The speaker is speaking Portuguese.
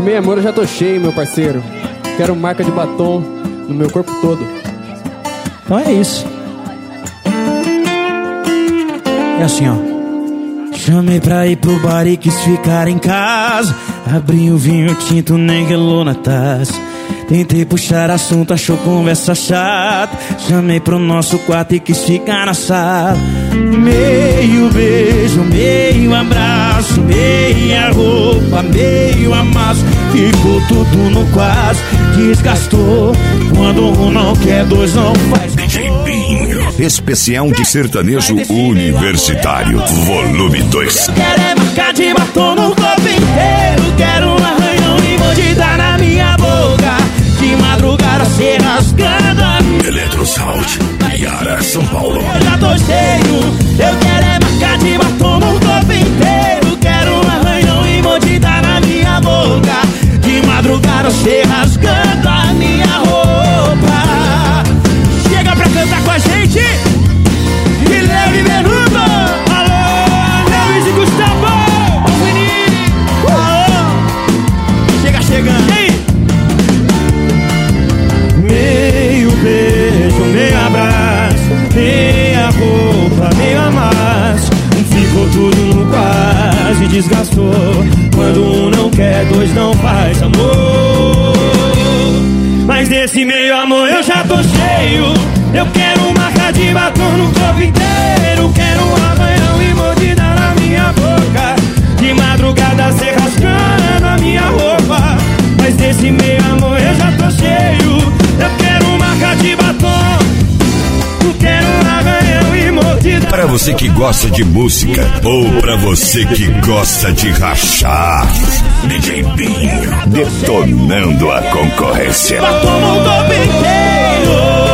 De meio amor eu já tô cheio, meu parceiro. Quero marca de batom no meu corpo todo. Então é isso. É assim, ó. Chamei pra ir pro bar e quis ficar em casa. Abri o vinho tinto, nem gelou na taça. Tentei puxar assunto, achou conversa chata. Chamei pro nosso quarto e quis ficar na sala. Meio beijo, meio abraço, meia roupa, meio amasso. Ficou tudo no quase, desgastou. Quando um não quer, dois não faz. DJ Binho, especial de sertanejo universitário, volume 2. Quero é marcar de batom no corpo inteiro. Quero um arranhão e mordida na minha boca. De madrugada se rasgando a minha Eletrosound, Yara, São Paulo. Eu já tô cheio. Eu quero é marcar de batom no corpo inteiro. Quero um arranhão e mordida na minha boca. De madrugada se rasgando a minha roupa. Chega pra cantar com a gente, Guilherme Menudo. Alô, Luiz e Gustavo. Alô. Chega chegando. E aí? Meio beijo, meio abraço, meia roupa, meio amasso. Ficou tudo no quase, desgastou. Quando um não quer, dois não faz amor. Mas desse meio amor eu já tô cheio. Eu quero uma marca de batom no corpo inteiro. Quero um arranhão e mordida na minha boca. De madrugada se rasgando a minha roupa. Mas desse meio amor eu já tô cheio. Eu quero uma marca de batom. Eu quero um arranhão e mordida. Para você que gosta de música ou para você que gosta de rachar, DJ Binho detonando a concorrência. Batom no corpo inteiro.